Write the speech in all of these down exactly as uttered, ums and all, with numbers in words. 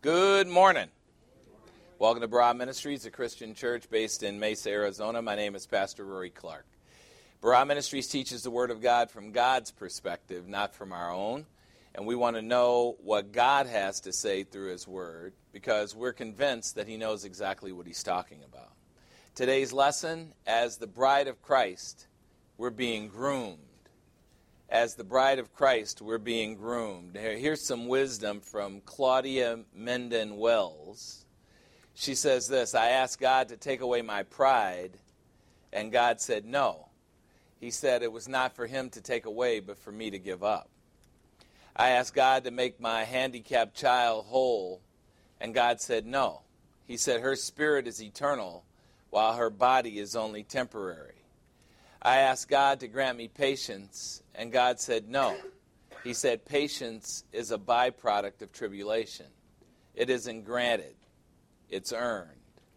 Good morning. Welcome to Barah Ministries, a Christian church based in Mesa, Arizona. My name is Pastor Rory Clark. Barah Ministries teaches the Word of God from God's perspective, not from our own. And we want to know what God has to say through His Word because we're convinced that He knows exactly what He's talking about. Today's lesson, as the bride of Christ, we're being groomed. As the bride of Christ, we're being groomed. Here's some wisdom from Claudia Menden Wells. She says this: I asked God to take away my pride, and God said no. He said it was not for Him to take away, but for me to give up. I asked God to make my handicapped child whole, and God said no. He said her spirit is eternal, while her body is only temporary. I asked God to grant me patience, and God said no. He said patience is a byproduct of tribulation. It isn't granted. It's earned.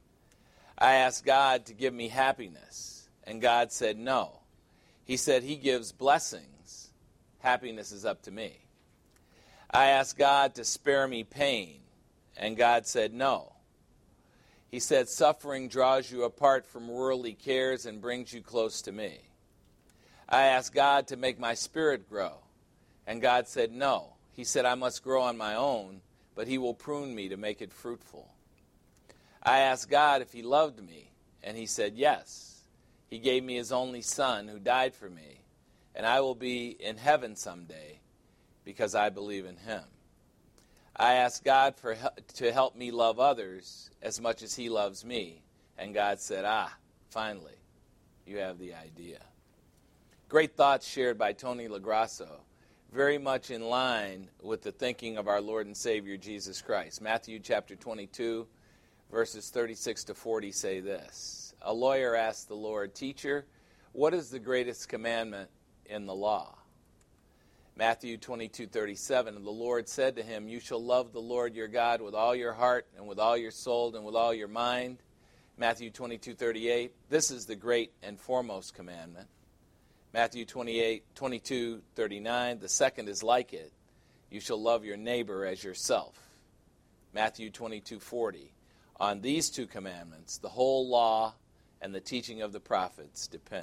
I asked God to give me happiness, and God said no. He said He gives blessings. Happiness is up to me. I asked God to spare me pain, and God said no. He said suffering draws you apart from worldly cares and brings you close to me. I asked God to make my spirit grow, and God said no. He said I must grow on my own, but He will prune me to make it fruitful. I asked God if He loved me, and He said yes. He gave me His only Son who died for me, and I will be in heaven someday because I believe in Him. I asked God for to help me love others as much as He loves me, and God said, ah, finally, you have the idea. Great thoughts shared by Tony LaGrasso, very much in line with the thinking of our Lord and Savior Jesus Christ. Matthew chapter twenty-two, verses thirty-six to forty say this: A lawyer asked the Lord, Teacher, what is the greatest commandment in the law? Matthew twenty-two thirty-seven, and the Lord said to him, You shall love the Lord your God with all your heart and with all your soul and with all your mind. Matthew twenty-two thirty-eight, this is the great and foremost commandment. Matthew twenty-eight, twenty-two thirty-nine, the second is like it. You shall love your neighbor as yourself. Matthew twenty-two forty, on these two commandments, the whole law and the teaching of the prophets depend.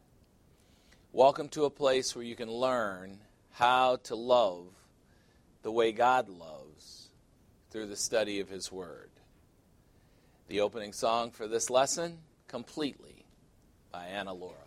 Welcome to a place where you can learn how to love the way God loves through the study of His Word. The opening song for this lesson, Completely, by Anna Laura.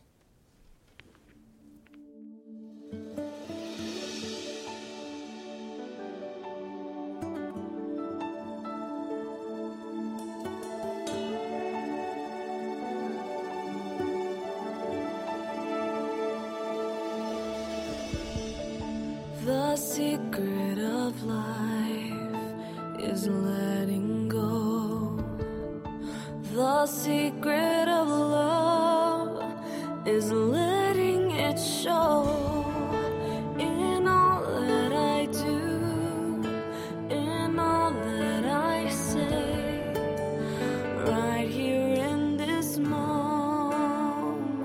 The secret of life is letting go. The secret of love is letting it show in all that I do, in all that I say, right here in this moment.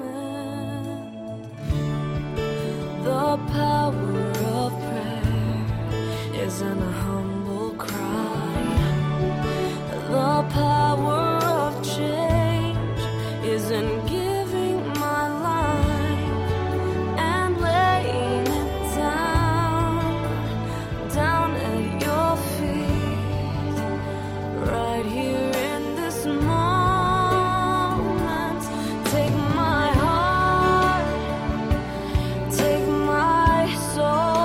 The power is in a humble cry. The power of change is in giving my life and laying it down, down at your feet, right here in this moment. Take my heart, take my soul.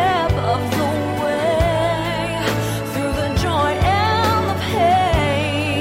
Of the way, through the joy and the pain.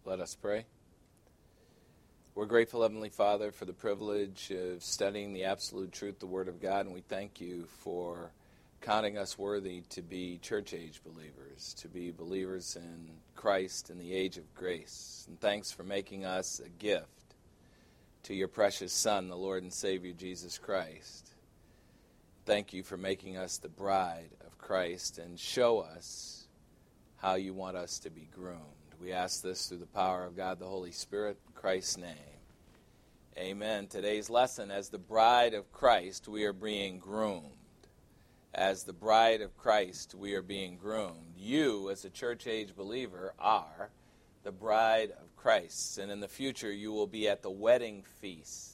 Let us pray. We're grateful, Heavenly Father, for the privilege of studying the absolute truth, the Word of God, and we thank you for counting us worthy to be church-age believers, to be believers in Christ in the age of grace. And thanks for making us a gift to your precious Son, the Lord and Savior, Jesus Christ. Thank you for making us the bride of Christ, and show us how you want us to be groomed. We ask this through the power of God, the Holy Spirit, in Christ's name. Amen. Today's lesson, as the bride of Christ, we are being groomed. As the bride of Christ, we are being groomed. You, as a church-age believer, are the bride of Christ. And in the future, you will be at the wedding feast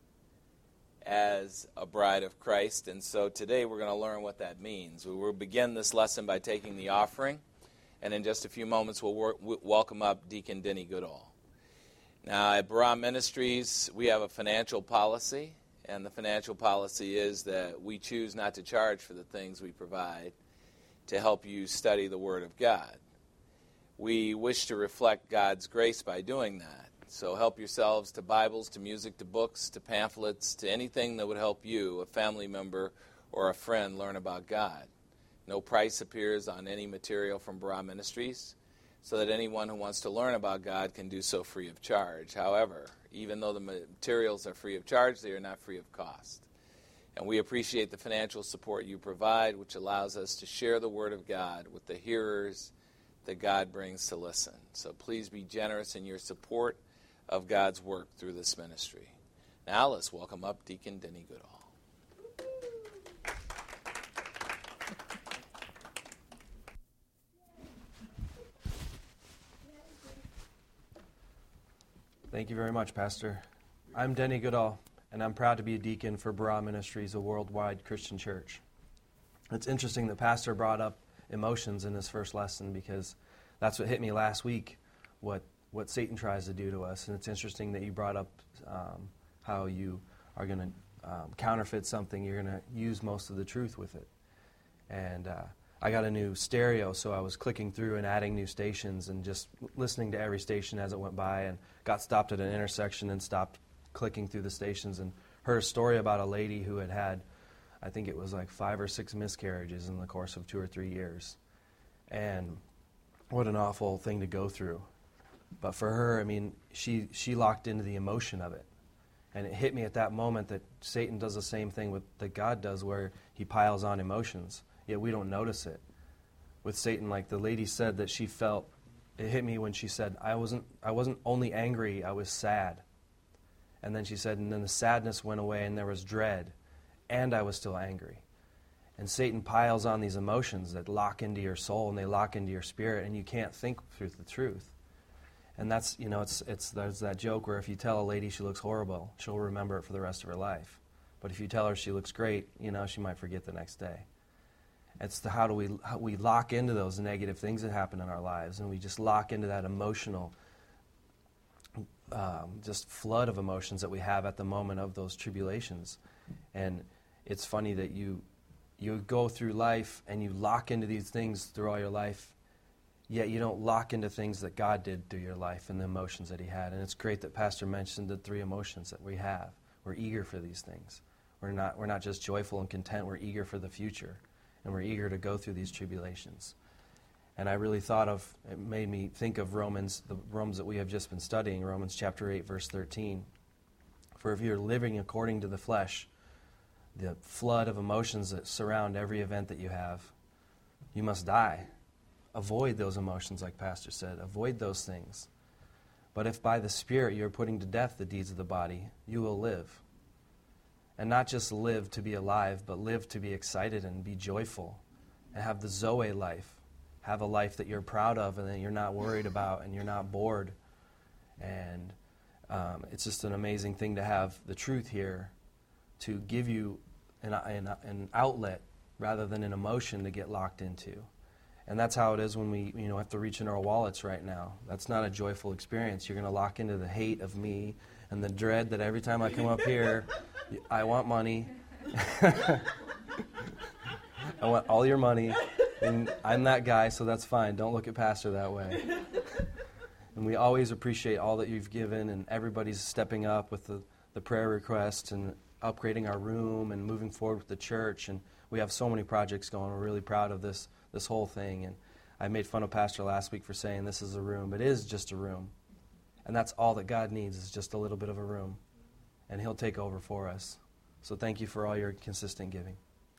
as a bride of Christ. And so today we're going to learn what that means. We will begin this lesson by taking the offering. And in just a few moments, we'll wor- w- welcome up Deacon Denny Goodall. Now, at Barah Ministries, we have a financial policy. And the financial policy is that we choose not to charge for the things we provide to help you study the Word of God. We wish to reflect God's grace by doing that. So help yourselves to Bibles, to music, to books, to pamphlets, to anything that would help you, a family member, or a friend learn about God. No price appears on any material from Barah Ministries, so that anyone who wants to learn about God can do so free of charge. However, even though the materials are free of charge, they are not free of cost. And we appreciate the financial support you provide, which allows us to share the Word of God with the hearers that God brings to listen. So please be generous in your support of God's work through this ministry. Now let's welcome up Deacon Denny Goodall. Thank you very much, Pastor. I'm Denny Goodall, and I'm proud to be a deacon for Barah Ministries, a worldwide Christian church. It's interesting that Pastor brought up emotions in his first lesson, because that's what hit me last week, what what Satan tries to do to us. And it's interesting that you brought up um, how you are going to um, counterfeit something. You're going to use most of the truth with it. And uh, I got a new stereo, so I was clicking through and adding new stations and just listening to every station as it went by, and got stopped at an intersection and stopped clicking through the stations and heard a story about a lady who had had, I think it was like five or six miscarriages in the course of two or three years. And what an awful thing to go through. But for her, I mean, she, she locked into the emotion of it. And it hit me at that moment that Satan does the same thing with, that God does, where he piles on emotions, yet we don't notice it. With Satan, like the lady said that she felt, it hit me when she said, I wasn't I wasn't only angry, I was sad. And then she said, and then the sadness went away and there was dread, and I was still angry. And Satan piles on these emotions that lock into your soul and they lock into your spirit, and you can't think through the truth. And that's, you know, it's it's there's that joke where if you tell a lady she looks horrible, she'll remember it for the rest of her life. But if you tell her she looks great, you know, she might forget the next day. It's the how do we how we lock into those negative things that happen in our lives, and we just lock into that emotional um, just flood of emotions that we have at the moment of those tribulations. And it's funny that you you go through life and you lock into these things through all your life, yet you don't lock into things that God did through your life and the emotions that he had. And it's great that Pastor mentioned the three emotions that we have. We're eager for these things. We're not we're not just joyful and content, we're eager for the future. And we're eager to go through these tribulations. And I really thought of, it made me think of Romans, the Romans that we have just been studying, Romans chapter eight, verse thirteen. For if you're living according to the flesh, the flood of emotions that surround every event that you have, you must die. Avoid those emotions, like Pastor said. Avoid those things. But if by the Spirit you're putting to death the deeds of the body, you will live. And not just live to be alive, but live to be excited and be joyful. And have the Zoe life. Have a life that you're proud of and that you're not worried about and you're not bored. And um, it's just an amazing thing to have the truth here to give you an, an, an outlet rather than an emotion to get locked into. And that's how it is when we, you know, have to reach in our wallets right now. That's not a joyful experience. You're going to lock into the hate of me and the dread that every time I come up here, I want money. I want all your money. And I'm that guy, so that's fine. Don't look at Pastor that way. And we always appreciate all that you've given, and everybody's stepping up with the, the prayer requests and upgrading our room and moving forward with the church. And we have so many projects going. We're really proud of this this whole thing. And I made fun of Pastor last week for saying this is a room. It is just a room. And that's all that God needs is just a little bit of a room. And He'll take over for us. So thank you for all your consistent giving.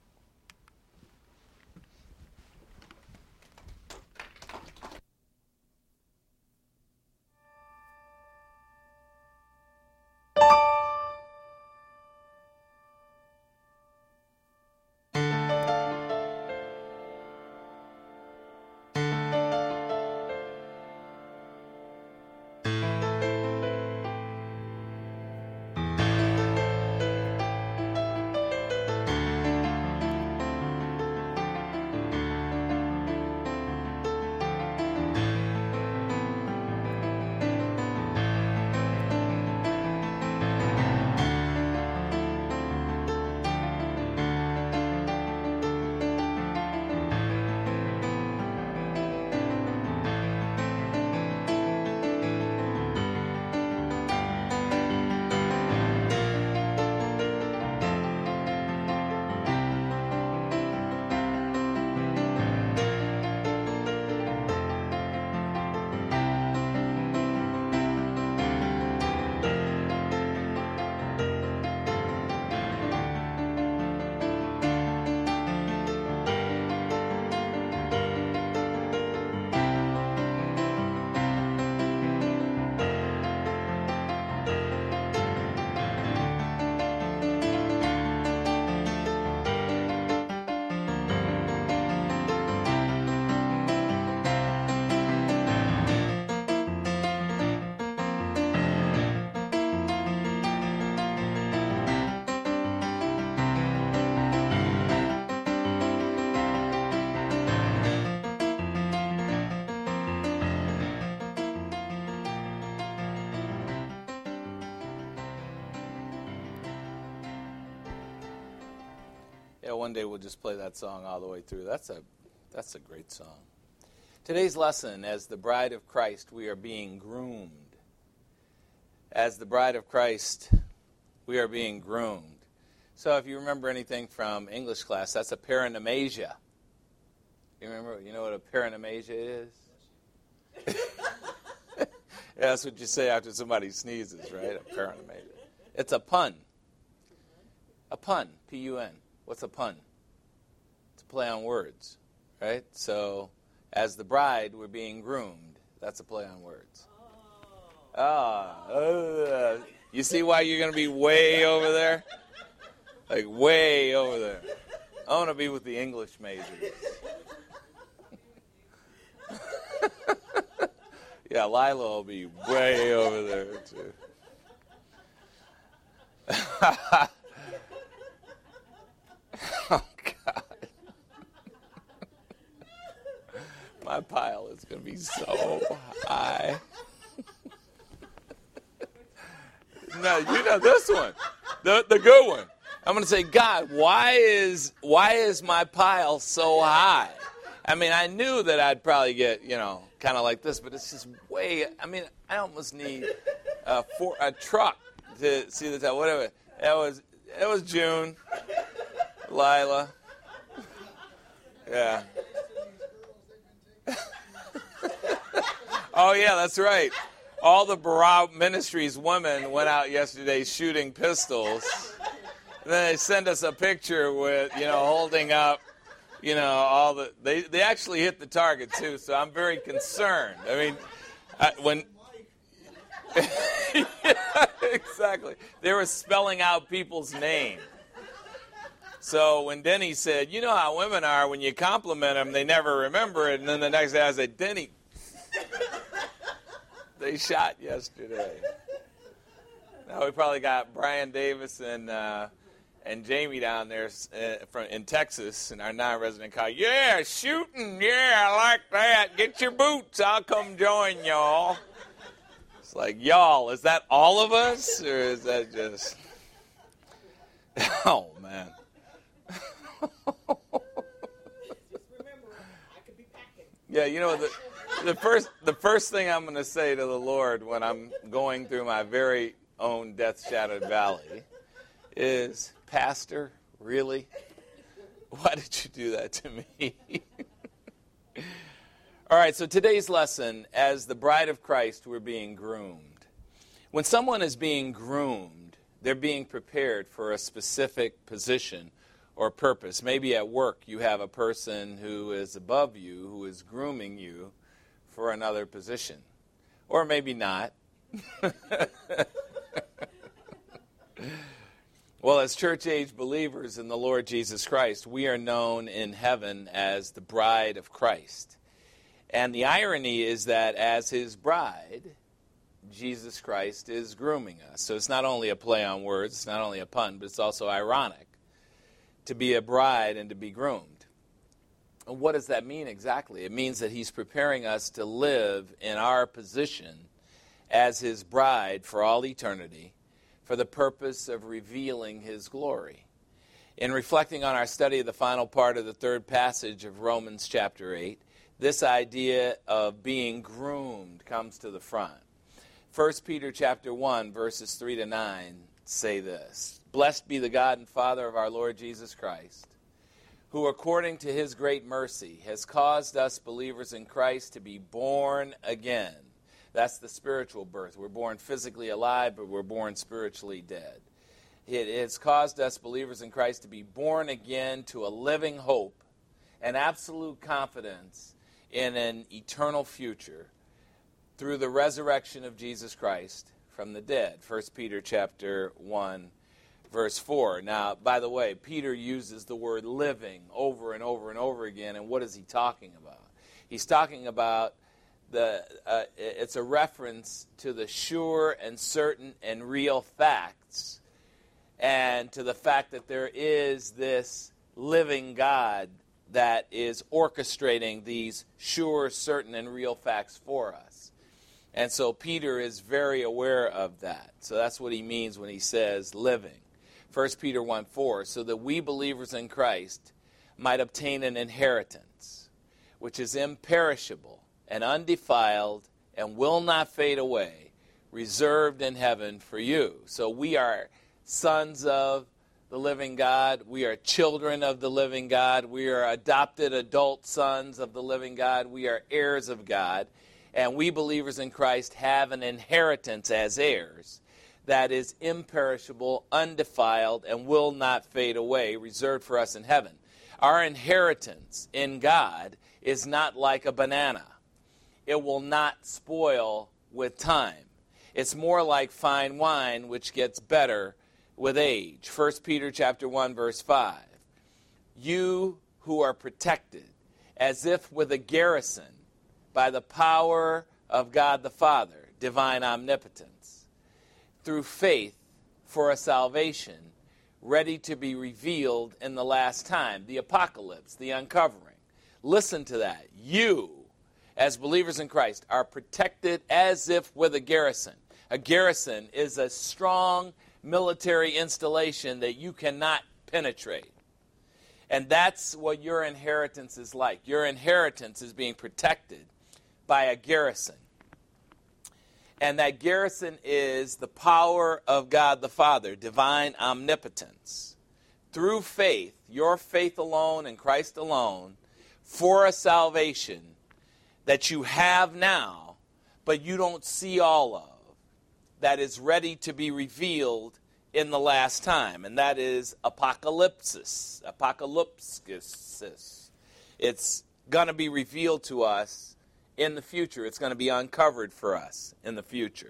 Yeah, one day we'll just play that song all the way through. That's a that's a great song. Today's lesson, as the bride of Christ, we are being groomed. As the bride of Christ, we are being groomed. So if you remember anything from English class, that's a perinomasias. You remember, you know what a perinomasias is? Yeah, that's what you say after somebody sneezes, right? A perinomasias. It's a pun. A pun, P U N. What's a pun? It's a play on words, right? So, as the bride, we're being groomed. That's a play on words. Ah, uh, you see why you're going to be way over there? Like, way over there. I want to be with the English majors. Yeah, Lila will be way over there, too. Oh, God. My pile is going to be so high. No, you know this one. The the good one. I'm going to say, God, why is why is my pile so high? I mean, I knew that I'd probably get, you know, kind of like this, but it's just way, I mean, I almost need a, for, a truck to see the top. Whatever. That was, it was June. Lila. Yeah. Oh, yeah, that's right. All the Barab Ministries women went out yesterday shooting pistols. And then they sent us a picture with, you know, holding up, you know, all the, they, they actually hit the target, too, so I'm very concerned. I mean, I, when, yeah, exactly. They were spelling out people's names. So when Denny said, you know how women are, when you compliment them, they never remember it. And then the next day I said, Denny, they shot yesterday. Now we probably got Brian Davis and uh, and Jamie down there uh, from in Texas in our non-resident car. Yeah, shooting. Yeah, I like that. Get your boots. I'll come join y'all. It's like, y'all, is that all of us? Or is that just... Oh, man. Yeah, you know the the first the first thing I'm going to say to the Lord when I'm going through my very own death-shadowed valley is, Pastor, really? Why did you do that to me? All right, so today's lesson, as the bride of Christ, we're being groomed. When someone is being groomed, they're being prepared for a specific position or purpose. Maybe at work you have a person who is above you who is grooming you for another position. Or maybe not. Well, as church-age believers in the Lord Jesus Christ, we are known in heaven as the bride of Christ. And the irony is that as his bride, Jesus Christ is grooming us. So it's not only a play on words, it's not only a pun, but it's also ironic to be a bride and to be groomed. And what does that mean exactly? It means that he's preparing us to live in our position as his bride for all eternity, for the purpose of revealing his glory. In reflecting on our study of the final part of the third passage of Romans chapter eight, this idea of being groomed comes to the front. First Peter chapter one, verses three to nine say this: Blessed be the God and Father of our Lord Jesus Christ, who according to his great mercy has caused us believers in Christ to be born again. That's the spiritual birth. We're born physically alive, but we're born spiritually dead. It has caused us believers in Christ to be born again to a living hope and absolute confidence in an eternal future through the resurrection of Jesus Christ from the dead. First Peter chapter one, verse four. Now, by the way, Peter uses the word living over and over and over again, and what is he talking about? He's talking about The, uh, it's a reference to the sure and certain and real facts, and to the fact that there is this living God that is orchestrating these sure, certain, and real facts for us. And so Peter is very aware of that. So that's what he means when he says living. First Peter one four, so that we believers in Christ might obtain an inheritance, which is imperishable and undefiled, and will not fade away, reserved in heaven for you. So we are sons of the living God. We are children of the living God. We are adopted adult sons of the living God. We are heirs of God. And we believers in Christ have an inheritance as heirs that is imperishable, undefiled, and will not fade away, reserved for us in heaven. Our inheritance in God is not like a banana. It will not spoil with time. It's more like fine wine, which gets better with age. First Peter chapter one, verse five. You who are protected, as if with a garrison, by the power of God the Father, divine omnipotence, through faith for a salvation ready to be revealed in the last time, the apocalypse, the uncovering. Listen to that. You, as believers in Christ, are protected as if with a garrison. A garrison is a strong military installation that you cannot penetrate. And that's what your inheritance is like. Your inheritance is being protected by a garrison. And that garrison is the power of God the Father, divine omnipotence. Through faith, your faith alone and Christ alone, for a salvation that you have now, but you don't see all of, that is ready to be revealed in the last time, and that is apocalypsis. Apocalypsis. It's going to be revealed to us in the future. It's going to be uncovered for us in the future.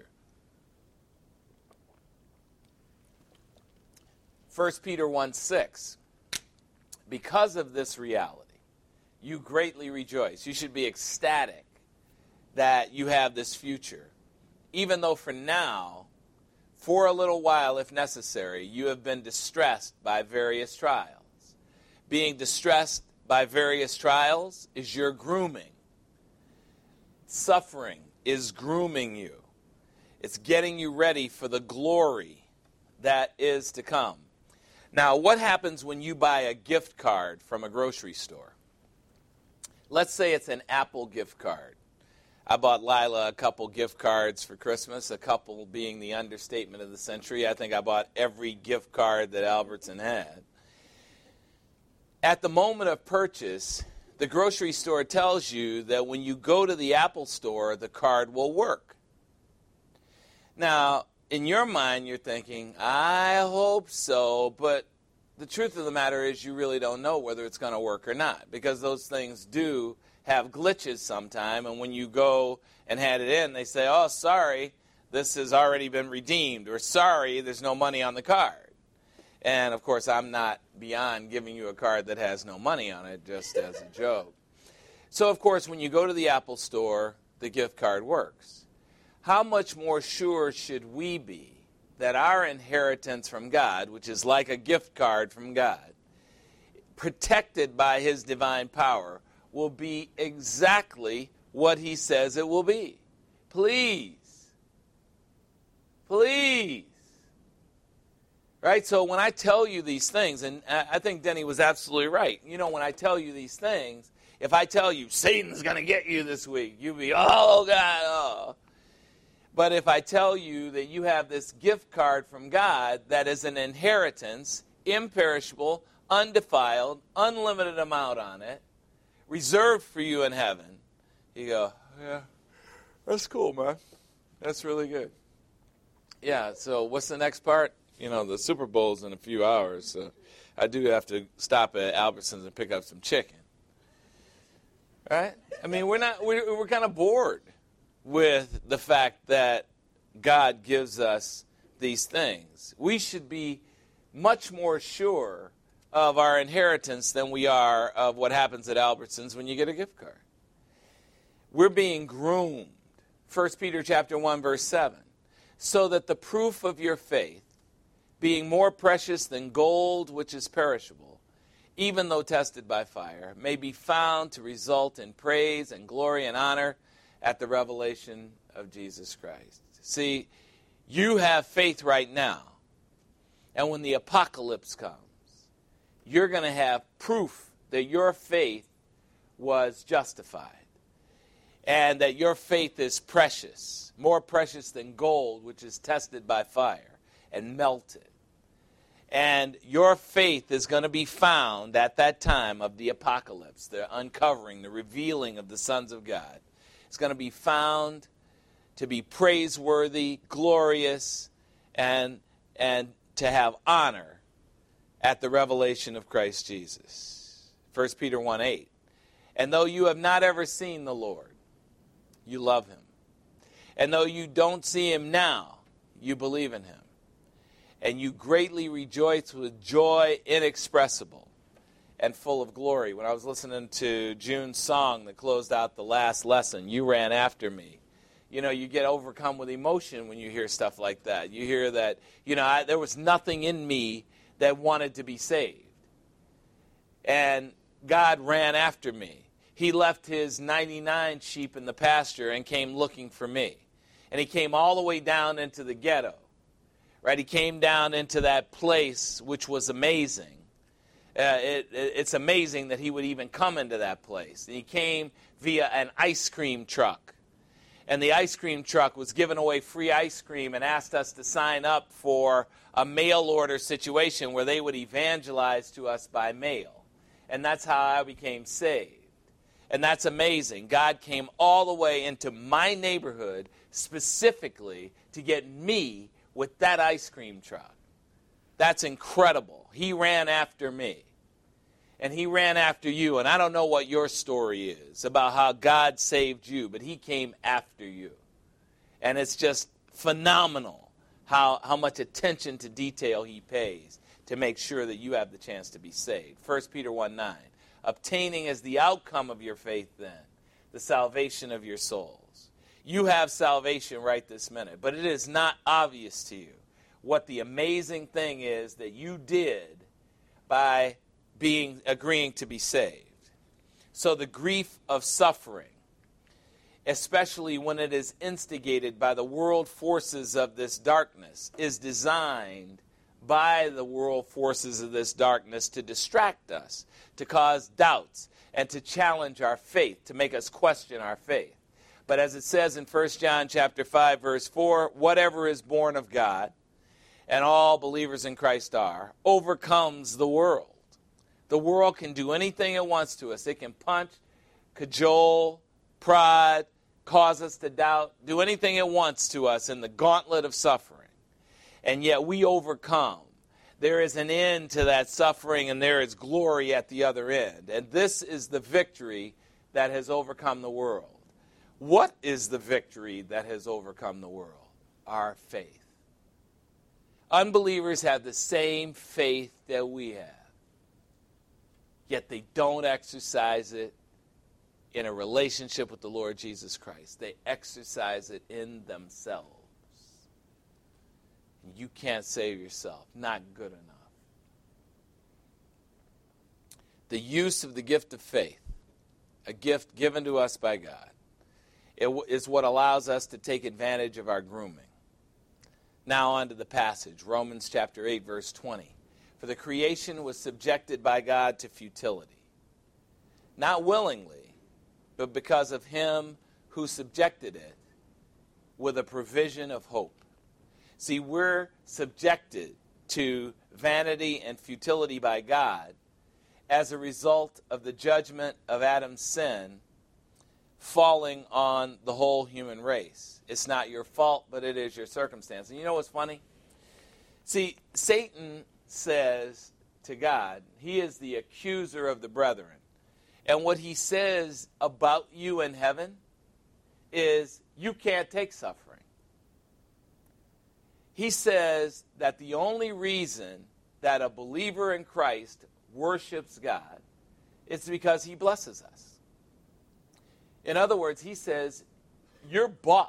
First Peter one six. Because of this reality, you greatly rejoice. You should be ecstatic that you have this future. Even though for now, for a little while if necessary, you have been distressed by various trials. Being distressed by various trials is your grooming. Suffering is grooming you. It's getting you ready for the glory that is to come. Now, what happens when you buy a gift card from a grocery store? Let's say it's an Apple gift card. I bought Lila a couple gift cards for Christmas, a couple being the understatement of the century. I think I bought every gift card that Albertson had. At the moment of purchase, the grocery store tells you that when you go to the Apple store, the card will work. Now, in your mind, you're thinking, I hope so, but the truth of the matter is you really don't know whether it's going to work or not, because those things do have glitches sometime, and when you go and hand it in, they say, oh, sorry, this has already been redeemed, or sorry, there's no money on the card. And, of course, I'm not beyond giving you a card that has no money on it, just as a joke. So, of course, when you go to the Apple store, the gift card works. How much more sure should we be that our inheritance from God, which is like a gift card from God, protected by His divine power, will be exactly what He says it will be? Please. Please. Right? So when I tell you these things, and I think Denny was absolutely right. You know, when I tell you these things, if I tell you Satan's going to get you this week, you'll be, oh, God, oh. But if I tell you that you have this gift card from God that is an inheritance, imperishable, undefiled, unlimited amount on it, reserved for you in heaven, you go, yeah, that's cool, man. That's really good. Yeah, so what's the next part? You know, the Super Bowl's in a few hours, so I do have to stop at Albertsons and pick up some chicken. Right? I mean, we're not, we're, we're kind of bored with the fact that God gives us these things. We should be much more sure of our inheritance than we are of what happens at Albertsons when you get a gift card. We're being groomed, First Peter chapter one, verse seven, so that the proof of your faith, being more precious than gold which is perishable, even though tested by fire, may be found to result in praise and glory and honor at the revelation of Jesus Christ. See, you have faith right now, and when the apocalypse comes, you're going to have proof that your faith was justified and that your faith is precious, more precious than gold, which is tested by fire and melted. And your faith is going to be found at that time of the apocalypse, the uncovering, the revealing of the sons of God. It's going to be found to be praiseworthy, glorious, and, and to have honor at the revelation of Christ Jesus. First Peter one eight. And though you have not ever seen the Lord, you love Him. And though you don't see Him now, you believe in Him. And you greatly rejoice with joy inexpressible and full of glory. When I was listening to June's song that closed out the last lesson, You Ran After Me, you know, you get overcome with emotion when you hear stuff like that. You hear that, you know, I, there was nothing in me that wanted to be saved. And God ran after me. He left His ninety-nine sheep in the pasture and came looking for me. And He came all the way down into the ghetto. Right? He came down into that place, which was amazing. Uh, it, it, it's amazing that He would even come into that place. And He came via an ice cream truck. And the ice cream truck was giving away free ice cream and asked us to sign up for a mail order situation where they would evangelize to us by mail. And that's how I became saved. And that's amazing. God came all the way into my neighborhood specifically to get me with that ice cream truck. That's incredible. He ran after me. And He ran after you. And I don't know what your story is about how God saved you, but He came after you. And it's just phenomenal how, how much attention to detail He pays to make sure that you have the chance to be saved. First Peter one nine. Obtaining as the outcome of your faith then, the salvation of your souls. You have salvation right this minute, but it is not obvious to you what the amazing thing is that you did by being agreeing to be saved. So the grief of suffering, especially when it is instigated by the world forces of this darkness, is designed by the world forces of this darkness to distract us, to cause doubts, and to challenge our faith, to make us question our faith. But as it says in First John chapter five, verse four, whatever is born of God, and all believers in Christ are, overcomes the world. The world can do anything it wants to us. It can punch, cajole, prod, cause us to doubt, do anything it wants to us in the gauntlet of suffering. And yet we overcome. There is an end to that suffering, and there is glory at the other end. And this is the victory that has overcome the world. What is the victory that has overcome the world? Our faith. Unbelievers have the same faith that we have, yet they don't exercise it in a relationship with the Lord Jesus Christ. They exercise it in themselves. You can't save yourself. Not good enough. The use of the gift of faith, a gift given to us by God, it is what allows us to take advantage of our grooming. Now on to the passage, Romans chapter eight, verse twenty. For the creation was subjected by God to futility, not willingly, but because of him who subjected it with a provision of hope. See, we're subjected to vanity and futility by God as a result of the judgment of Adam's sin falling on the whole human race. It's not your fault, but it is your circumstance. And you know what's funny? See, Satan says to God, he is the accuser of the brethren. And what he says about you in heaven is you can't take suffering. He says that the only reason that a believer in Christ worships God is because he blesses us. In other words, he says, you're bought.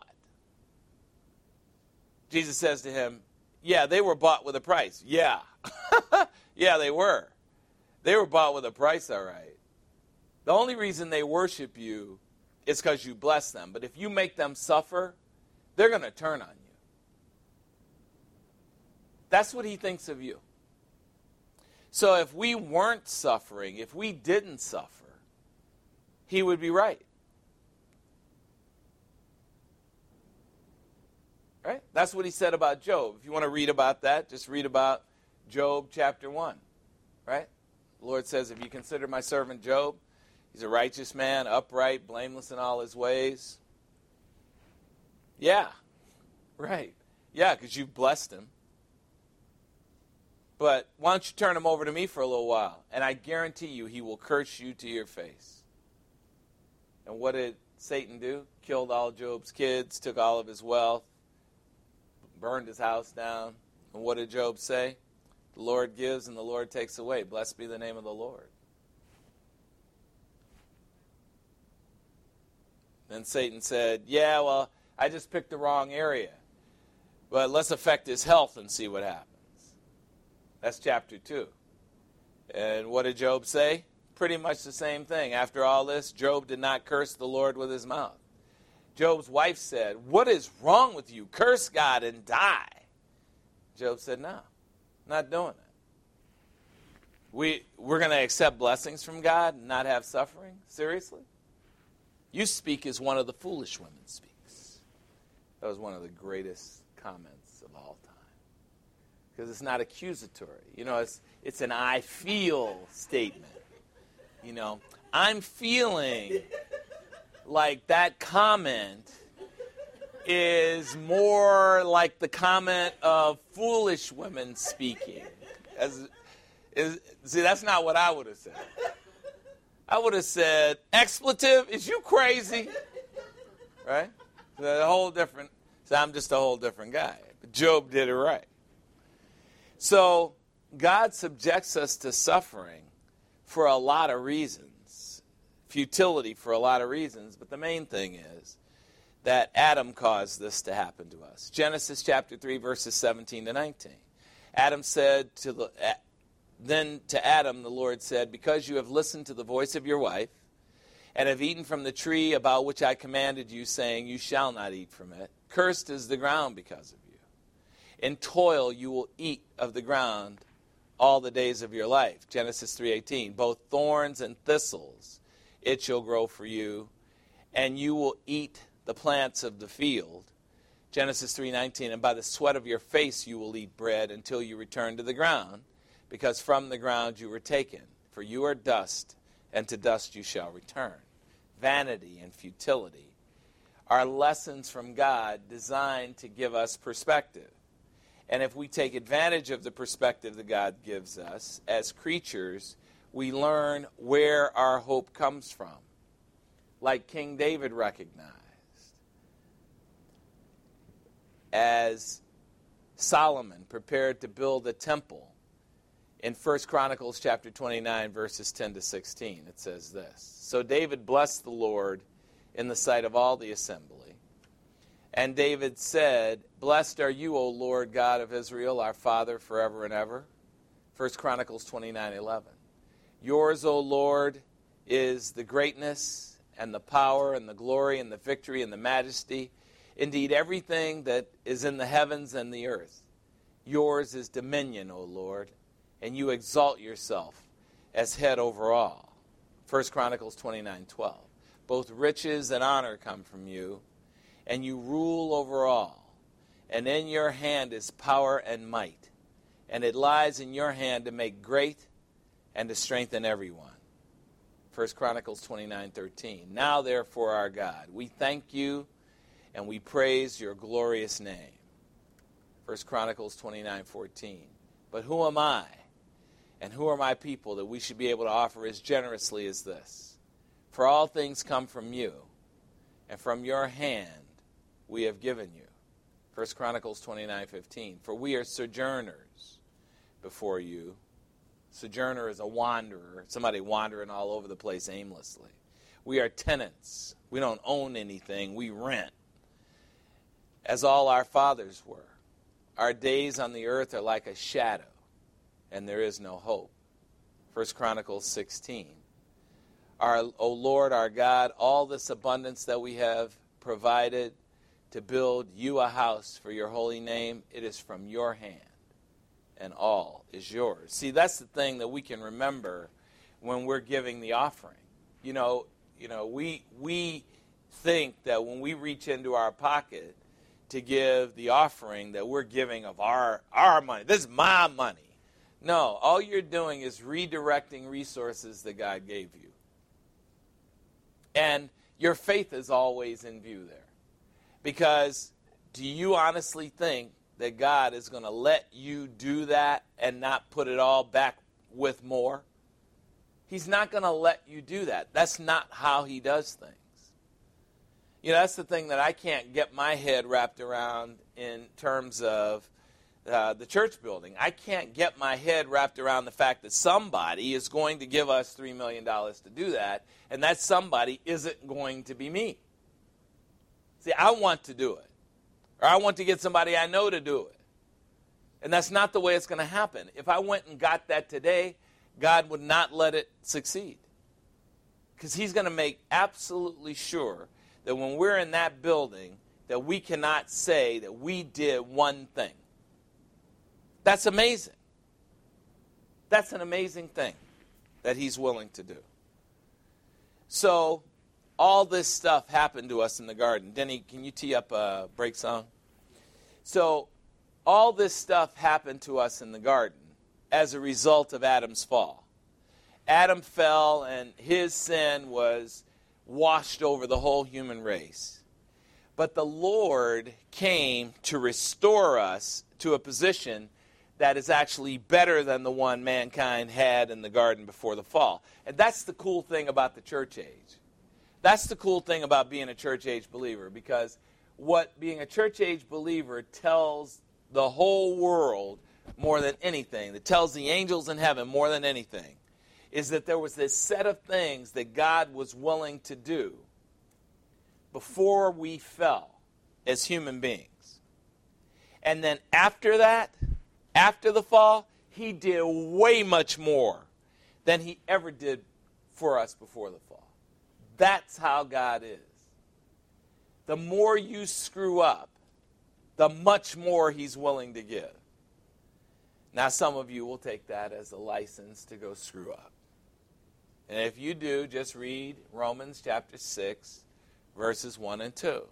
Jesus says to him, yeah, they were bought with a price. Yeah. Yeah, they were. They were bought with a price, all right. The only reason they worship you is because you bless them. But if you make them suffer, they're going to turn on you. That's what he thinks of you. So if we weren't suffering, if we didn't suffer, he would be right. Right? That's what he said about Job. If you want to read about that, just read about Job chapter one. Right? The Lord says, if you consider my servant Job, he's a righteous man, upright, blameless in all his ways. Yeah. Right. Yeah, because you've blessed him. But why don't you turn him over to me for a little while? And I guarantee you he will curse you to your face. And what did Satan do? Killed all Job's kids, took all of his wealth, burned his house down. And what did Job say? The Lord gives and the Lord takes away. Blessed be the name of the Lord. Then Satan said, yeah, well, I just picked the wrong area. But let's affect his health and see what happens. That's chapter two. And what did Job say? Pretty much the same thing. After all this, Job did not curse the Lord with his mouth. Job's wife said, what is wrong with you? Curse God and die. Job said, no, not doing it. We, we're going to accept blessings from God and not have suffering? Seriously? You speak as one of the foolish women speaks. That was one of the greatest comments of all time. Because it's not accusatory. You know, it's, it's an I feel statement. You know, I'm feeling like that comment is more like the comment of foolish women speaking. As, is, see, that's not what I would have said. I would have said, expletive, is you crazy? Right? So a whole different, so I'm just a whole different guy. But Job did it right. So God subjects us to suffering for a lot of reasons, futility for a lot of reasons, but the main thing is that Adam caused this to happen to us. Genesis chapter three, verses seventeen to nineteen. Adam said to the, then to Adam the Lord said, because you have listened to the voice of your wife and have eaten from the tree about which I commanded you, saying, you shall not eat from it, cursed is the ground because of you. In toil you will eat of the ground all the days of your life. Genesis three eighteen. Both thorns and thistles it shall grow for you, and you will eat the plants of the field. Genesis three nineteen, and by the sweat of your face you will eat bread until you return to the ground, because from the ground you were taken. For you are dust, and to dust you shall return. Vanity and futility are lessons from God designed to give us perspective. And if we take advantage of the perspective that God gives us, as creatures, we learn where our hope comes from. Like King David recognized. As Solomon prepared to build a temple, in First Chronicles chapter twenty-nine, verses ten to sixteen, it says this. So David blessed the Lord in the sight of all the assembly. And David said, Blessed are you, O Lord God of Israel, our Father, forever and ever. First Chronicles twenty-nine eleven. Yours, O Lord, is the greatness and the power and the glory and the victory and the majesty. Indeed, everything that is in the heavens and the earth. Yours is dominion, O Lord, and you exalt yourself as head over all. First Chronicles twenty-nine twelve. Both riches and honor come from you, and you rule over all. And in your hand is power and might, and it lies in your hand to make great and to strengthen everyone. First Chronicles twenty-nine thirteen. Now, therefore, our God, we thank you and we praise your glorious name. First Chronicles twenty-nine fourteen. But who am I, and who are my people, that we should be able to offer as generously as this? For all things come from you, and from your hand we have given you. First Chronicles twenty-nine fifteen. For we are sojourners before you. Sojourner is a wanderer, somebody wandering all over the place aimlessly. We are tenants. We don't own anything. We rent, as all our fathers were. Our days on the earth are like a shadow, and there is no hope. First Chronicles sixteen. Our, O Lord, our God, all this abundance that we have provided to build you a house for your holy name, it is from your hand, and all is yours. See, that's the thing that we can remember when we're giving the offering. You know, you know, we we think that when we reach into our pocket to give the offering that we're giving of our our money. This is my money. No, all you're doing is redirecting resources that God gave you. And your faith is always in view there. Because do you honestly think that God is going to let you do that and not put it all back with more? He's not going to let you do that. That's not how he does things. You know, that's the thing that I can't get my head wrapped around in terms of uh, the church building. I can't get my head wrapped around the fact that somebody is going to give us three million dollars to do that, and that somebody isn't going to be me. See, I want to do it. Or I want to get somebody I know to do it. And that's not the way it's going to happen. If I went and got that today, God would not let it succeed. Because he's going to make absolutely sure that when we're in that building, that we cannot say that we did one thing. That's amazing. That's an amazing thing that he's willing to do. So, all this stuff happened to us in the garden. Denny, can you tee up a break song? So, all this stuff happened to us in the garden as a result of Adam's fall. Adam fell, and his sin was washed over the whole human race. But the Lord came to restore us to a position that is actually better than the one mankind had in the garden before the fall. And that's the cool thing about the church age. That's the cool thing about being a church age believer, because what being a church age believer tells the whole world more than anything, that tells the angels in heaven more than anything, is that there was this set of things that God was willing to do before we fell as human beings. And then after that, after the fall, he did way much more than he ever did for us before the fall. That's how God is. The more you screw up, the much more he's willing to give. Now, some of you will take that as a license to go screw up. And if you do, just read Romans chapter six, verses one and two.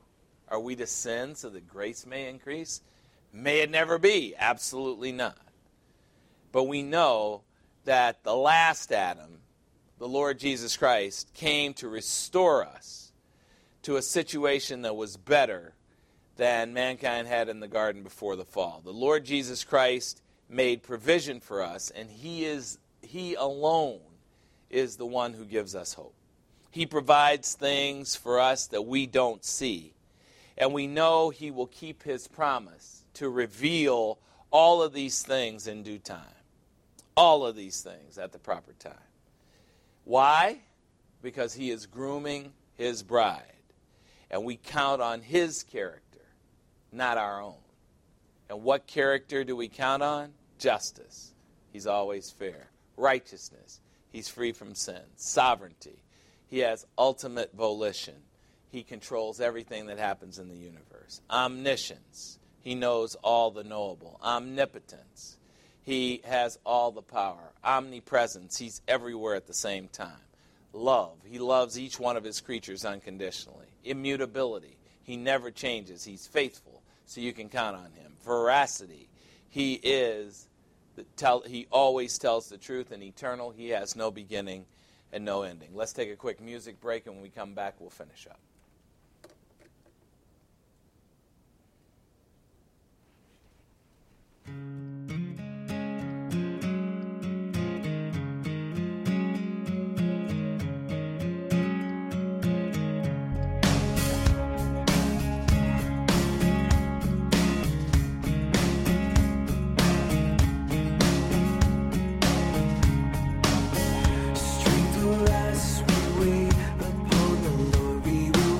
Are we to sin so that grace may increase? May it never be. Absolutely not. But we know that the last Adam, the Lord Jesus Christ, came to restore us to a situation that was better than mankind had in the garden before the fall. The Lord Jesus Christ made provision for us, and he is he alone is the one who gives us hope. He provides things for us that we don't see, and we know he will keep his promise to reveal all of these things in due time. All of these things at the proper time. Why? Because he is grooming his bride. And we count on his character, not our own. And what character do we count on? Justice. He's always fair. Righteousness. He's free from sin. Sovereignty. He has ultimate volition. He controls everything that happens in the universe. Omniscience. He knows all the knowable. Omnipotence. He has all the power. Omnipresence. He's everywhere at the same time. Love. He loves each one of his creatures unconditionally. Immutability. He never changes. He's faithful, so you can count on him. Veracity. He is, the tell, he always tells the truth, and eternal. He has no beginning and no ending. Let's take a quick music break, and when we come back, we'll finish up. Strength will rise, we wait upon the Lord, we will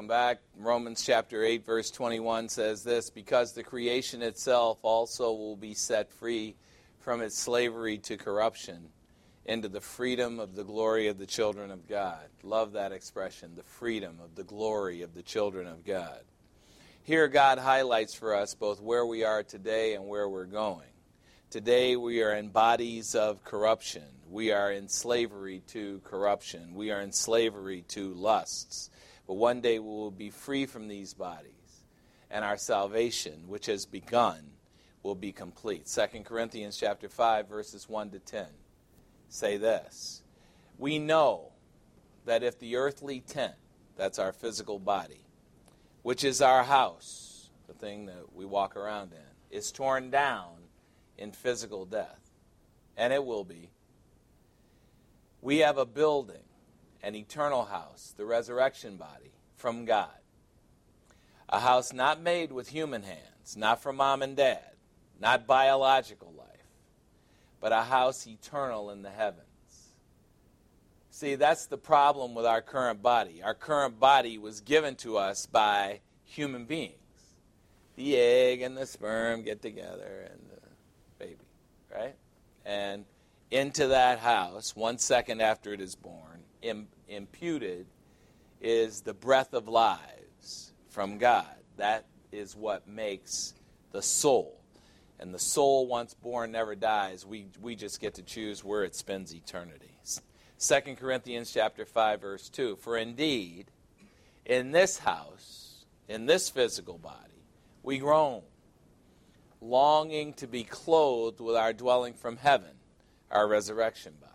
Welcome back. Romans chapter eight, verse twenty-one says this, because the creation itself also will be set free from its slavery to corruption into the freedom of the glory of the children of God. Love that expression, the freedom of the glory of the children of God. Here God highlights for us both where we are today and where we're going. Today we are in bodies of corruption. We are in slavery to corruption. We are in slavery to lusts. But one day we will be free from these bodies, and our salvation, which has begun, will be complete. Second Corinthians chapter five, verses one to ten say this. We know that if the earthly tent, that's our physical body, which is our house, the thing that we walk around in, is torn down in physical death, and it will be, we have a building, an eternal house, the resurrection body, from God. A house not made with human hands, not from mom and dad, not biological life, but a house eternal in the heavens. See, that's the problem with our current body. Our current body was given to us by human beings. The egg and the sperm get together and the baby, right? And into that house, one second after it is born, im- imputed is the breath of lives from God. That is what makes the soul. And the soul, once born, never dies. We we just get to choose where it spends eternity. Second Corinthians chapter five, verse two. For indeed, in this house, in this physical body, we groan, longing to be clothed with our dwelling from heaven, our resurrection body.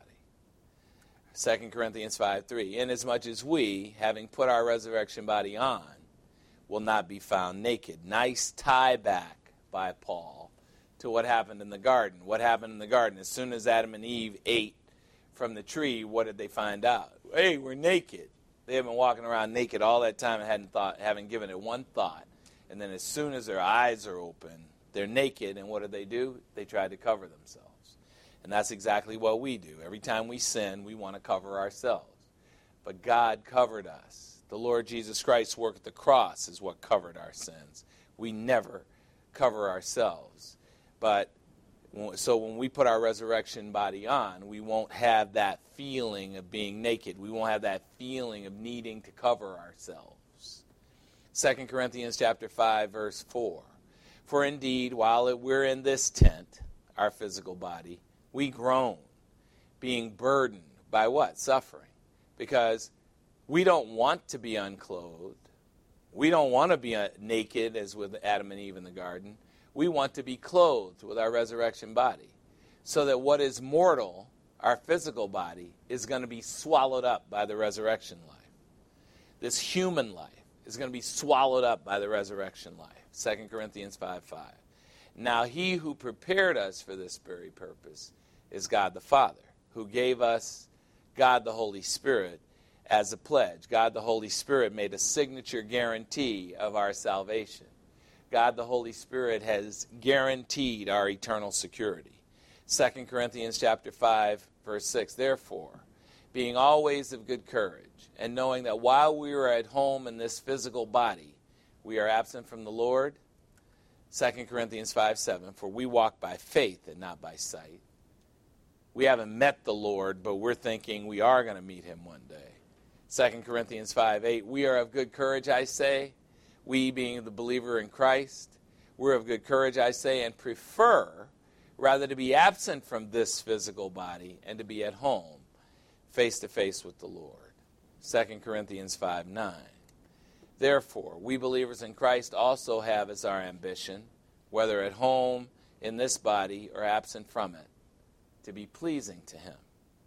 Second Corinthians five, three. Inasmuch as we, having put our resurrection body on, will not be found naked. Nice tie back by Paul to what happened in the garden. What happened in the garden? As soon as Adam and Eve ate from the tree, what did they find out? Hey, we're naked. They have been walking around naked all that time and hadn't thought, haven't given it one thought. And then as soon as their eyes are open, they're naked, and what do they do? They try to cover themselves. And that's exactly what we do. Every time we sin, we want to cover ourselves. But God covered us. The Lord Jesus Christ's work at the cross is what covered our sins. We never cover ourselves. But so when we put our resurrection body on, we won't have that feeling of being naked. We won't have that feeling of needing to cover ourselves. Second Corinthians chapter five, verse four. For indeed, while we're in this tent, our physical body, we groan, being burdened by what? Suffering. Because we don't want to be unclothed. We don't want to be naked as with Adam and Eve in the garden. We want to be clothed with our resurrection body so that what is mortal, our physical body, is going to be swallowed up by the resurrection life. This human life is going to be swallowed up by the resurrection life. Second Corinthians five, five. Now he who prepared us for this very purpose is God the Father, who gave us God the Holy Spirit as a pledge. God the Holy Spirit made a signature guarantee of our salvation. God the Holy Spirit has guaranteed our eternal security. Second Corinthians chapter five, verse six. Therefore, being always of good courage, and knowing that while we are at home in this physical body, we are absent from the Lord. Second Corinthians five, seven. For we walk by faith and not by sight. We haven't met the Lord, but we're thinking we are going to meet him one day. Second Corinthians five, eight. We are of good courage, I say. We, being the believer in Christ, we're of good courage, I say, and prefer rather to be absent from this physical body and to be at home, face to face with the Lord. Second Corinthians five, nine. Therefore, we believers in Christ also have as our ambition, whether at home in this body or absent from it, to be pleasing to him.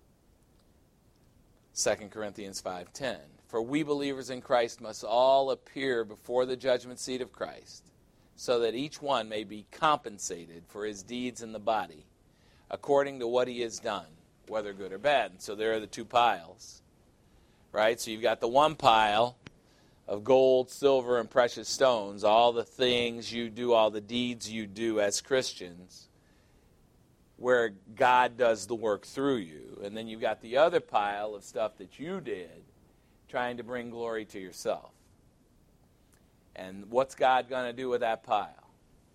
Second Corinthians five, ten. For we believers in Christ must all appear before the judgment seat of Christ, so that each one may be compensated for his deeds in the body, according to what he has done, whether good or bad. And so there are the two piles, right? So you've got the one pile of gold, silver, and precious stones, all the things you do, all the deeds you do as Christians, where God does the work through you. And then you've got the other pile of stuff that you did, trying to bring glory to yourself. And what's God going to do with that pile?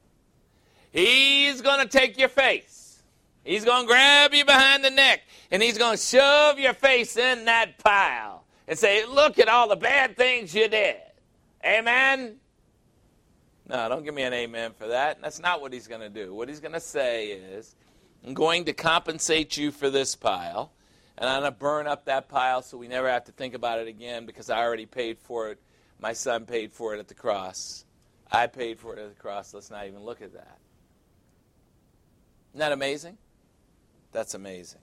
He's going to take your face. He's going to grab you behind the neck, and he's going to shove your face in that pile and say, look at all the bad things you did. Amen? No, don't give me an amen for that. That's not what he's going to do. What he's going to say is, I'm going to compensate you for this pile, and I'm going to burn up that pile so we never have to think about it again because I already paid for it. My son paid for it at the cross. I paid for it at the cross. Let's not even look at that. Isn't that amazing? That's amazing.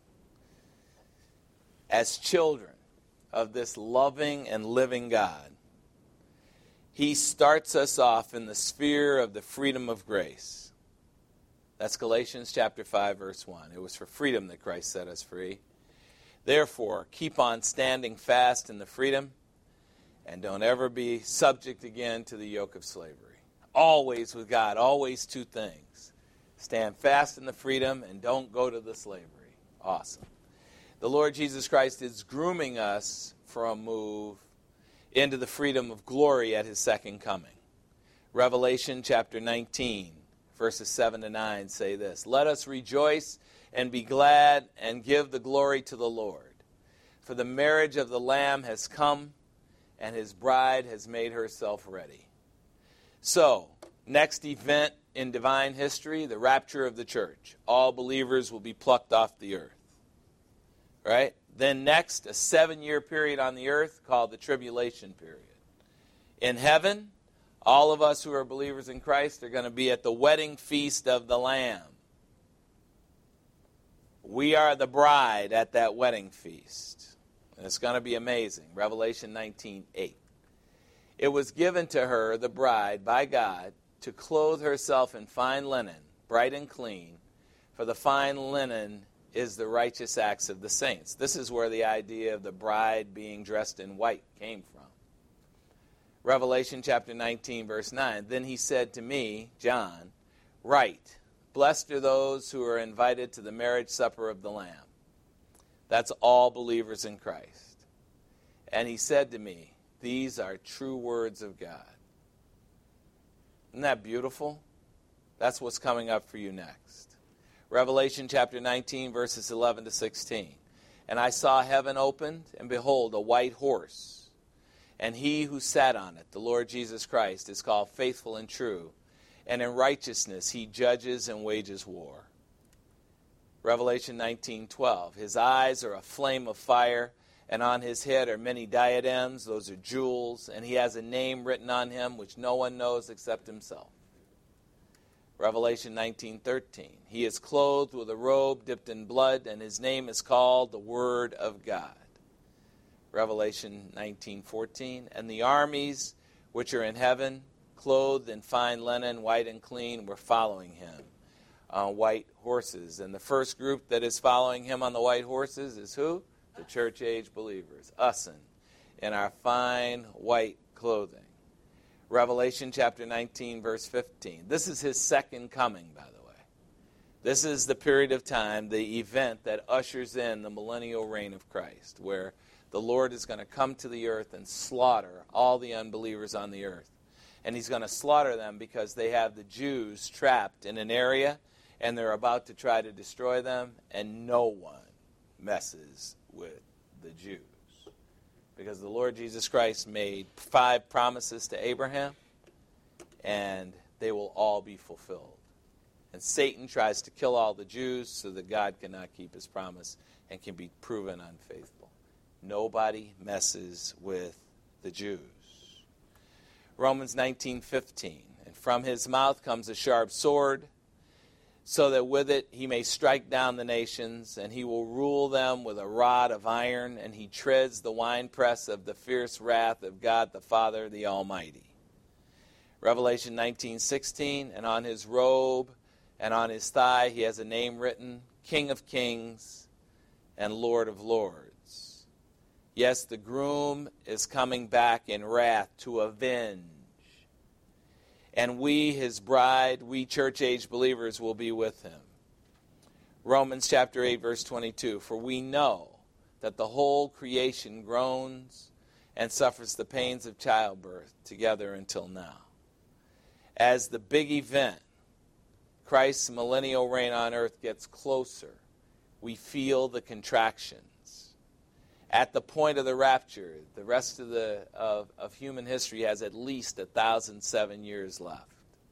As children of this loving and living God, he starts us off in the sphere of the freedom of grace. That's Galatians chapter five, verse one. It was for freedom that Christ set us free. Therefore, keep on standing fast in the freedom, and don't ever be subject again to the yoke of slavery. Always with God, always two things. Stand fast in the freedom and don't go to the slavery. Awesome. The Lord Jesus Christ is grooming us for a move into the freedom of glory at his second coming. Revelation chapter nineteen, verses seven to nine say this: Let us rejoice and be glad and give the glory to the Lord. For the marriage of the Lamb has come, and his bride has made herself ready. So, next event in divine history, the rapture of the church. All believers will be plucked off the earth. Right? Then next, a seven-year period on the earth called the tribulation period. In heaven, all of us who are believers in Christ are going to be at the wedding feast of the Lamb. We are the bride at that wedding feast. And it's going to be amazing. Revelation nineteen eight. It was given to her, the bride, by God, to clothe herself in fine linen, bright and clean, for the fine linen is the righteous acts of the saints. This is where the idea of the bride being dressed in white came from. Revelation chapter nineteen, verse nine. Then he said to me, John, write, blessed are those who are invited to the marriage supper of the Lamb. That's all believers in Christ. And he said to me, these are true words of God. Isn't that beautiful? That's what's coming up for you next. Revelation chapter nineteen, verses eleven to sixteen. And I saw heaven opened, and behold, a white horse. And he who sat on it, the Lord Jesus Christ, is called Faithful and True. And in righteousness he judges and wages war. Revelation nineteen twelve. His eyes are a flame of fire, and on his head are many diadems. Those are jewels. And he has a name written on him which no one knows except himself. Revelation nineteen thirteen. He is clothed with a robe dipped in blood, and his name is called the Word of God. Revelation nineteen fourteen. And the armies which are in heaven, clothed in fine linen, white and clean, were following him on white horses. And the first group that is following him on the white horses is who? The church-age believers, us in our fine white clothing. Revelation chapter nineteen, verse fifteen. This is his second coming, by the way. This is the period of time, the event that ushers in the millennial reign of Christ, where the Lord is going to come to the earth and slaughter all the unbelievers on the earth. And he's going to slaughter them because they have the Jews trapped in an area, and they're about to try to destroy them, and no one messes with the Jews. Because the Lord Jesus Christ made five promises to Abraham, and they will all be fulfilled. And Satan tries to kill all the Jews so that God cannot keep his promise and can be proven unfaithful. Nobody messes with the Jews. Romans nineteen fifteen. And from his mouth comes a sharp sword, so that with it he may strike down the nations, and he will rule them with a rod of iron, and he treads the winepress of the fierce wrath of God the Father, the Almighty. Revelation nineteen sixteen, and on his robe and on his thigh he has a name written, King of Kings and Lord of Lords. Yes, the groom is coming back in wrath to avenge. And we, his bride, we church-age believers will be with him. Romans chapter eight, verse twenty-two. For we know that the whole creation groans and suffers the pains of childbirth together until now. as the big event, Christ's millennial reign on earth, gets closer, we feel the contractions. At the point of the rapture, the rest of the of, of human history has at least one thousand seven years left.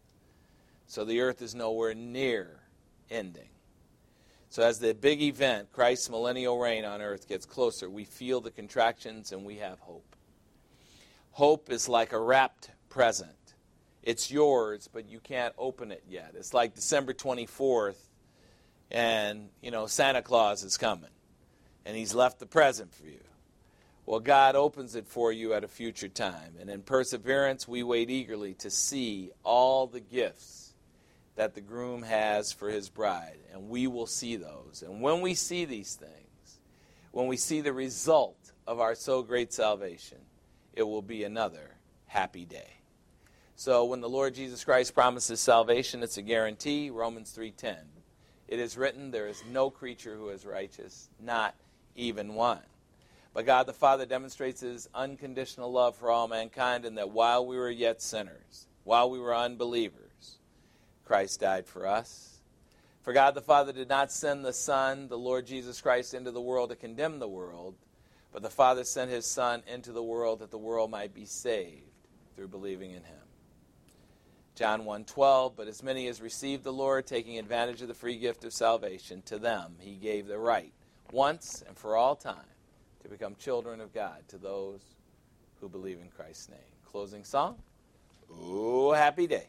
So the earth is nowhere near ending. So as the big event, Christ's millennial reign on earth, gets closer, we feel the contractions and we have hope. Hope is like a wrapped present. It's yours, but you can't open it yet. It's like December twenty-fourth, and, you know, Santa Claus is coming, and he's left the present for you. Well, God opens it for you at a future time, and in perseverance, we wait eagerly to see all the gifts that the groom has for his bride, and we will see those. And when we see these things, when we see the result of our so great salvation, it will be another happy day. So when the Lord Jesus Christ promises salvation, it's a guarantee. Romans three ten. It is written, there is no creature who is righteous, not even one. But God the Father demonstrates his unconditional love for all mankind, in that while we were yet sinners, while we were unbelievers, Christ died for us. For God the Father did not send the Son, the Lord Jesus Christ, into the world to condemn the world, but the Father sent his Son into the world that the world might be saved through believing in him. John one twelve, but as many as received the Lord, taking advantage of the free gift of salvation, to them he gave the right, once and for all time, to become children of God, to those who believe in Christ's name. Closing song, Oh, Happy Day.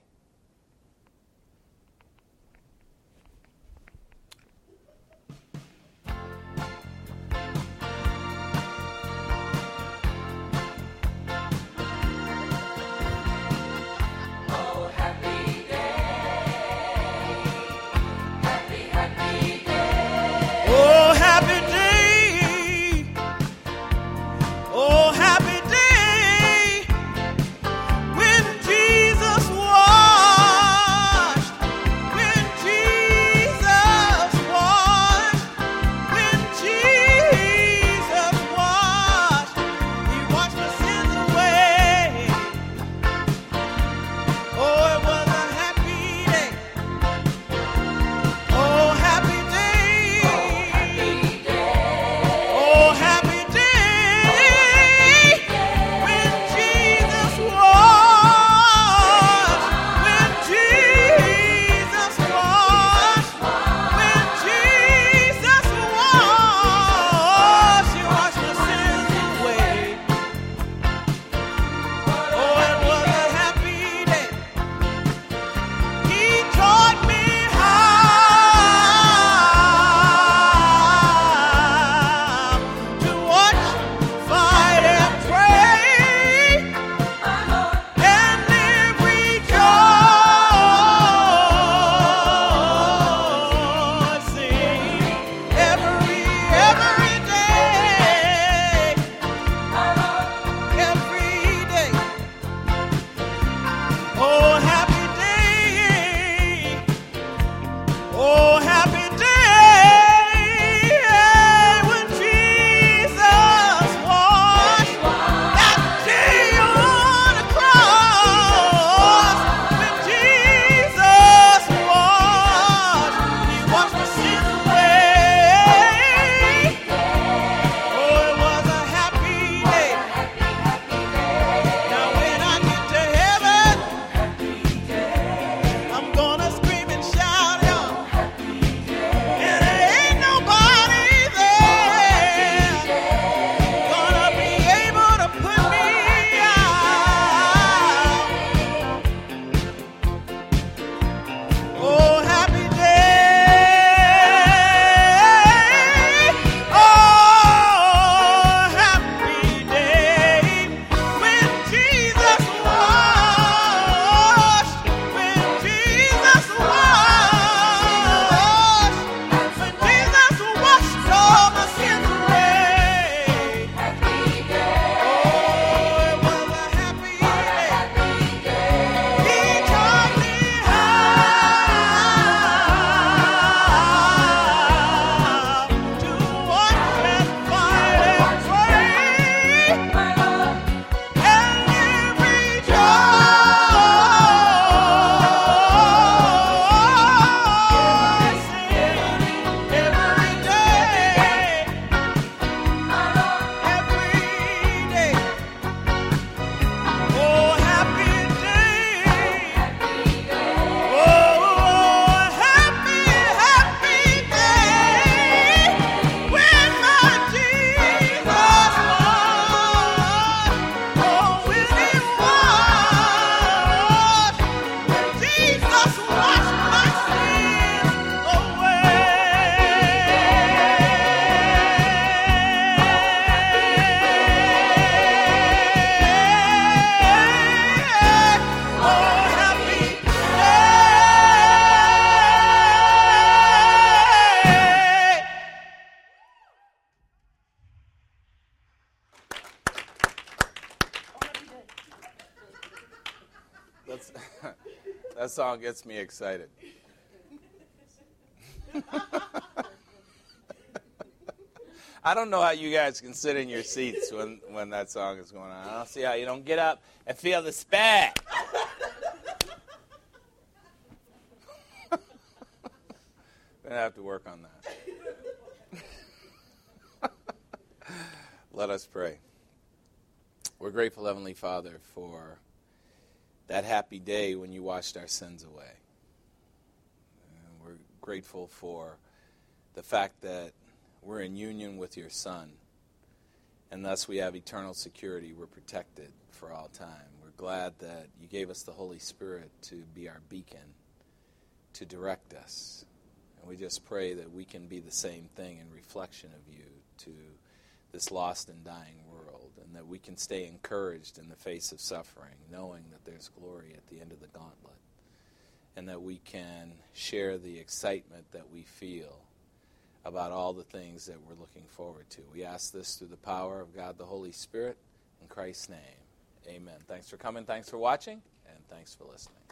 When Jesus walked That's, that song gets me excited. I don't know how you guys can sit in your seats when, when that song is going on. I don't see how you don't get up and feel the spat. We're going to have to work on that. Let us pray. We're grateful, Heavenly Father, for that happy day when you washed our sins away. And we're grateful for the fact that we're in union with your Son, and thus we have eternal security. We're protected for all time. We're glad that you gave us the Holy Spirit to be our beacon, to direct us. And we just pray that we can be the same thing in reflection of you to this lost and dying world, and that we can stay encouraged in the face of suffering, knowing that there's glory at the end of the gauntlet, and that we can share the excitement that we feel about all the things that we're looking forward to. We ask this through the power of God the Holy Spirit, in Christ's name. Amen. Thanks for coming, thanks for watching, and thanks for listening.